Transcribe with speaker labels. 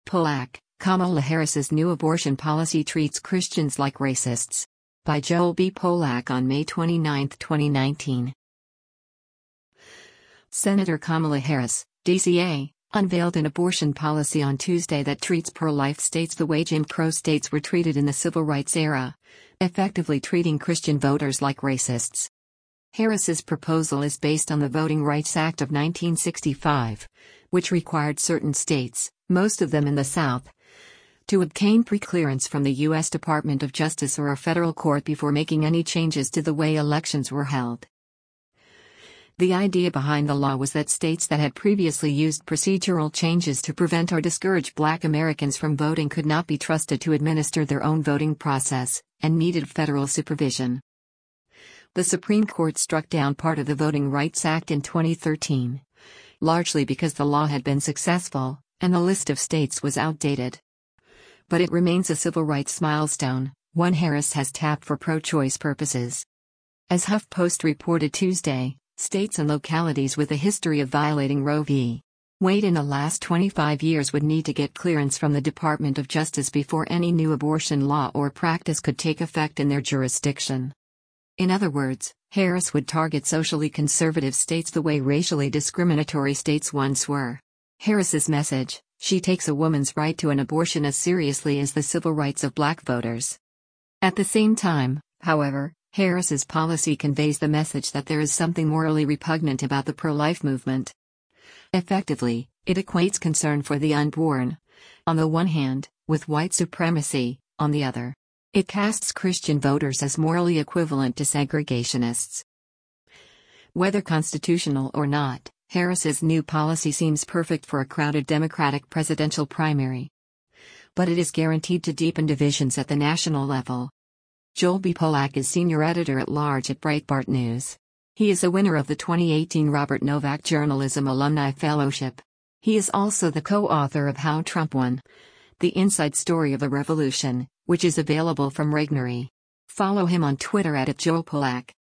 Speaker 1: Polak, Kamala Harris's new abortion policy treats Christians like racists. By Joel B. Polak on May 29, 2019. Senator Kamala Harris, DCA, unveiled an abortion policy on Tuesday that treats pro-life states the way Jim Crow states were treated in the civil rights era, effectively treating Christian voters like racists. Harris's proposal is based on the Voting Rights Act of 1965, which required certain states, most of them in the South, to obtain preclearance from the U.S. Department of Justice or a federal court before making any changes to the way elections were held. The idea behind the law was that states that had previously used procedural changes to prevent or discourage Black Americans from voting could not be trusted to administer their own voting process, and needed federal supervision. The Supreme Court struck down part of the Voting Rights Act in 2013, largely because the law had been successful, and the list of states was outdated. But it remains a civil rights milestone, one Harris has tapped for pro-choice purposes. As HuffPost reported Tuesday, states and localities with a history of violating Roe v. Wade in the last 25 years would need to get clearance from the Department of Justice before any new abortion law or practice could take effect in their jurisdiction. In other words, Harris would target socially conservative states the way racially discriminatory states once were. Harris's message: she takes a woman's right to an abortion as seriously as the civil rights of Black voters. At the same time, however, Harris's policy conveys the message that there is something morally repugnant about the pro-life movement. Effectively, it equates concern for the unborn, on the one hand, with white supremacy, on the other. It casts Christian voters as morally equivalent to segregationists. Whether constitutional or not, Harris's new policy seems perfect for a crowded Democratic presidential primary. But it is guaranteed to deepen divisions at the national level. Joel B. Polak is senior editor-at-large at Breitbart News. He is a winner of the 2018 Robert Novak Journalism Alumni Fellowship. He is also the co-author of How Trump Won: The Inside Story of the Revolution, which is available from Regnery. Follow him on Twitter @JoelPolak.